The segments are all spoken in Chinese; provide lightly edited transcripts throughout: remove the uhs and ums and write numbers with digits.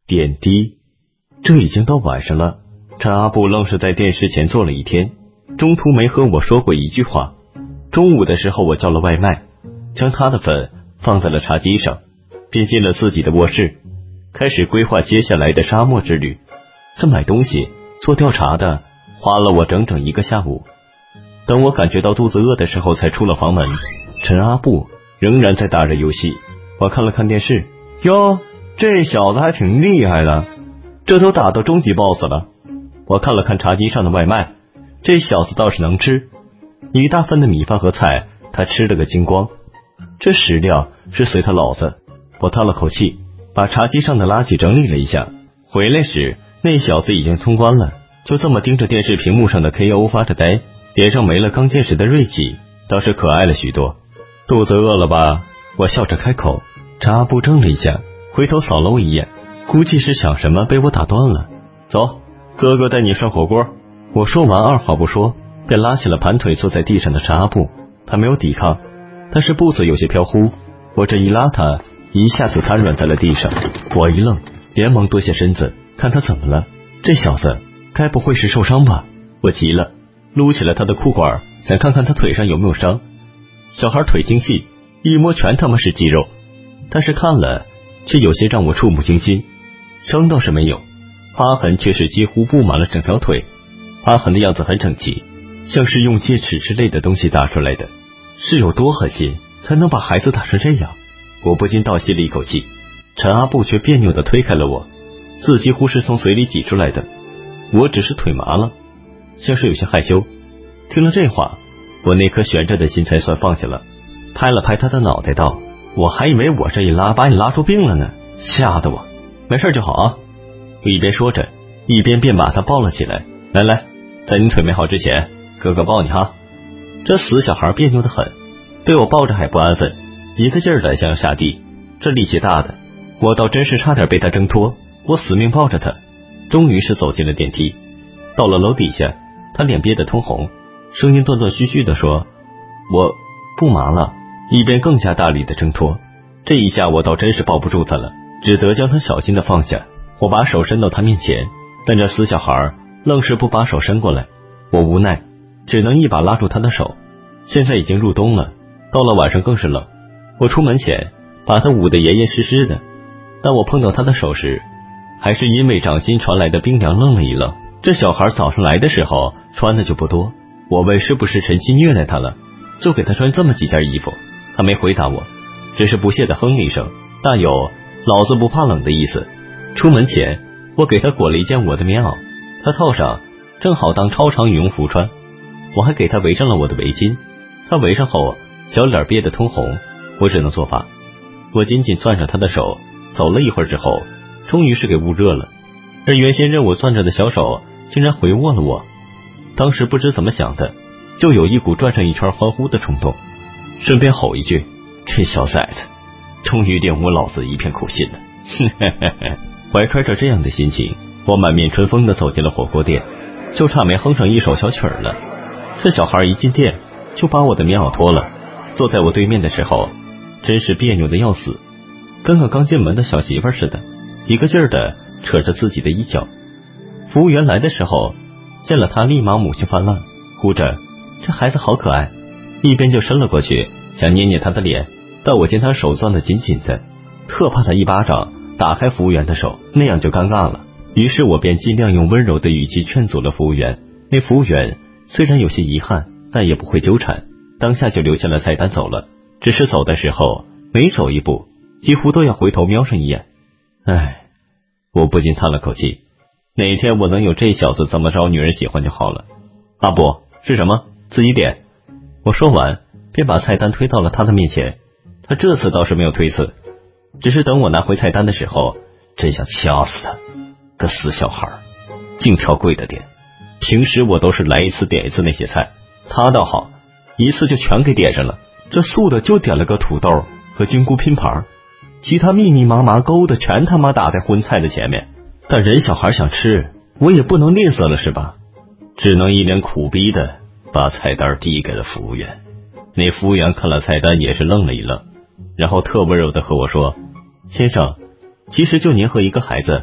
点滴。这已经到晚上了，陈阿布愣是在电视前坐了一天，中途没和我说过一句话。中午的时候我叫了外卖，将他的粉放在了茶几上，便进了自己的卧室，开始规划接下来的沙漠之旅。这买东西做调查的花了我整整1个下午。等我感觉到肚子饿的时候才出了房门，陈阿布仍然在打着游戏。我看了看电视，哟，这小子还挺厉害的，这都打到终极 BOSS 了。我看了看茶几上的外卖，这小子倒是能吃，1大份的米饭和菜他吃了个精光，这食量是随他老子。我叹了口气，把茶几上的垃圾整理了一下，回来时那小子已经通关了，就这么盯着电视屏幕上的 KO 发着呆，脸上没了刚见时的锐气，倒是可爱了许多。肚子饿了吧？我笑着开口。陈阿布怔了一下，回头扫了我一眼，估计是想什么被我打断了。走，哥哥带你涮火锅。我说完二话不说便拉起了盘腿坐在地上的陈阿布，他没有抵抗，但是步子有些飘忽，我这一拉他一下子瘫软在了地上。我一愣，连忙蹲下身子看他怎么了，这小子该不会是受伤吧？我急了，撸起了他的裤管，想看看他腿上有没有伤。小孩腿精细，一摸全他妈是肌肉，但是看了却有些让我触目惊心。伤倒是没有，疤痕却是几乎布满了整条腿，疤痕的样子很整齐，像是用戒尺之类的东西打出来的，是有多狠心才能把孩子打成这样？我不禁倒吸了一口气。陈阿布却别扭地推开了我，字几乎是从嘴里挤出来的。我只是腿麻了，像是有些害羞。听了这话，我那颗悬着的心才算放下了，拍了拍他的脑袋道：我还以为我这一拉把你拉出病了呢，吓得我。没事就好啊。我一边说着，一边便把他抱了起来。来来，在你腿没好之前，哥哥抱你哈。这死小孩别扭得很，被我抱着还不安分，一个劲儿的想下地，这力气大的，我倒真是差点被他挣脱。我死命抱着他，终于是走进了电梯。到了楼底下，他脸憋得通红，声音断断续续的说：我不麻了，一边更加大力的挣脱。这一下我倒真是抱不住他了，只得将他小心的放下。我把手伸到他面前，但这死小孩愣是不把手伸过来。我无奈，只能一把拉住他的手。现在已经入冬了，到了晚上更是冷。我出门前把他捂得严严实实的，但我碰到他的手时，还是因为掌心传来的冰凉愣了一愣。这小孩早上来的时候穿的就不多，我问是不是晨曦虐待他了，就给他穿这么几件衣服。他没回答我，只是不屑的哼了一声，大有老子不怕冷的意思。出门前我给他裹了一件我的棉袄，他套上正好当超长羽绒服穿。我还给他围上了我的围巾，他围上后小脸憋得通红，我只能作罢。我紧紧攥着他的手，走了一会儿之后，终于是给捂热了，而原先任我攥着的小手竟然回握了我。当时不知怎么想的，就有一股转上一圈欢呼的冲动，顺便吼一句：这小崽子终于玷污老子一片苦心了。怀揣着这样的心情，我满面春风地走进了火锅店，就差没哼上一首小曲儿了。这小孩一进店就把我的棉袄脱了，坐在我对面的时候真是别扭的要死，跟个刚进门的小媳妇似的，一个劲儿的扯着自己的衣角。服务员来的时候见了他，立马母性泛滥，哭着这孩子好可爱，一边就伸了过去想捏捏他的脸，但我见他手攥得紧紧的，特怕他一巴掌打开服务员的手，那样就尴尬了。于是我便尽量用温柔的语气劝阻了服务员。那服务员虽然有些遗憾，但也不会纠缠，当下就留下了菜单走了。只是走的时候每走一步几乎都要回头瞄上一眼。唉，我不禁叹了口气，哪天我能有这小子这么招女人喜欢就好了。阿布，是什么？自己点。我说完便把菜单推到了他的面前，他这次倒是没有推辞，只是等我拿回菜单的时候，真想掐死他，个死小孩，净挑贵的点。平时我都是来一次点一次那些菜，他倒好，一次就全给点上了。这素的就点了个土豆和菌菇拼盘，其他密密麻麻勾的全他妈打在荤菜的前面。但人小孩想吃，我也不能吝啬了是吧？只能一脸苦逼的把菜单递给了服务员。那服务员看了菜单也是愣了一愣，然后特温柔的和我说：先生，其实就您和一个孩子，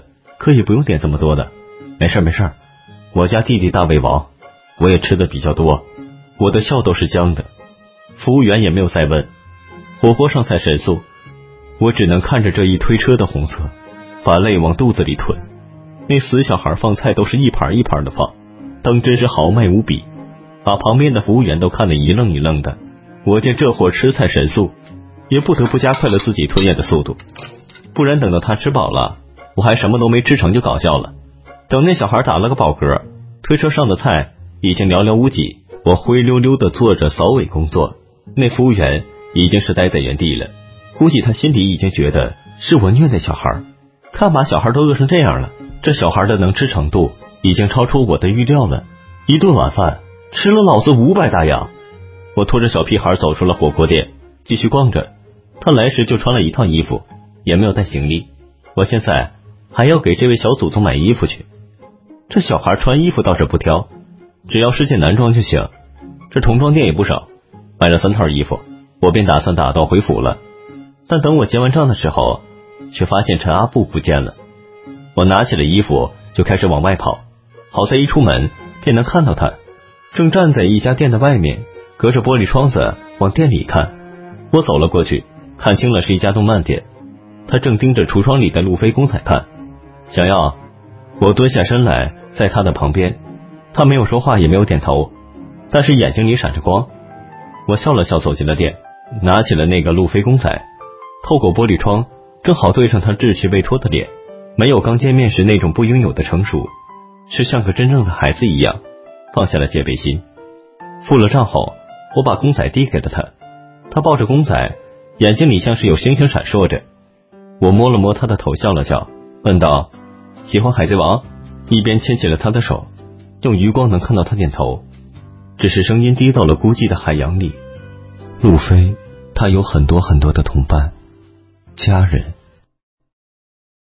可以不用点这么多的。没事没事，我家弟弟大胃王，我也吃的比较多，我的笑都是僵的。服务员也没有再问。火锅上菜神速，我只能看着这一推车的红色，把泪往肚子里吞。那死小孩放菜都是一盘一盘的放，当真是豪迈无比，把旁边的服务员都看得一愣一愣的。我见这货吃菜神速，也不得不加快了自己吞咽的速度，不然等到他吃饱了，我还什么都没吃成就搞笑了。等那小孩打了个饱嗝，推车上的菜已经寥寥无几，我灰溜溜的做着扫尾工作，那服务员已经是待在原地了，估计他心里已经觉得是我虐待小孩，看把小孩都饿成这样了，这小孩的能吃程度已经超出我的预料了。一顿晚饭吃了老子500大洋。我拖着小屁孩走出了火锅店，继续逛着。他来时就穿了一套衣服，也没有带行李，我现在还要给这位小祖宗买衣服去。这小孩穿衣服倒是不挑，只要是件男装就行，这童装店也不少，买了3套衣服，我便打算打道回府了。但等我结完账的时候，却发现陈阿布不见了。我拿起了衣服就开始往外跑，好在一出门便能看到他，正站在一家店的外面，隔着玻璃窗子往店里看。我走了过去，看清了是一家动漫店，他正盯着橱窗里的路飞公仔看。想要，我蹲下身来在他的旁边，他没有说话也没有点头，但是眼睛里闪着光。我笑了笑走进了店，拿起了那个路飞公仔，透过玻璃窗正好对上他稚气未脱的脸，没有刚见面时那种不应有的成熟，是像个真正的孩子一样，放下了戒备心。付了账后，我把公仔递给了他，他抱着公仔，眼睛里像是有星星闪烁着。我摸了摸他的头，笑了笑，问道：喜欢海贼王？一边牵起了他的手，用余光能看到他点头，只是声音低到了孤寂的海洋里。路飞，他有很多很多的同伴、家人。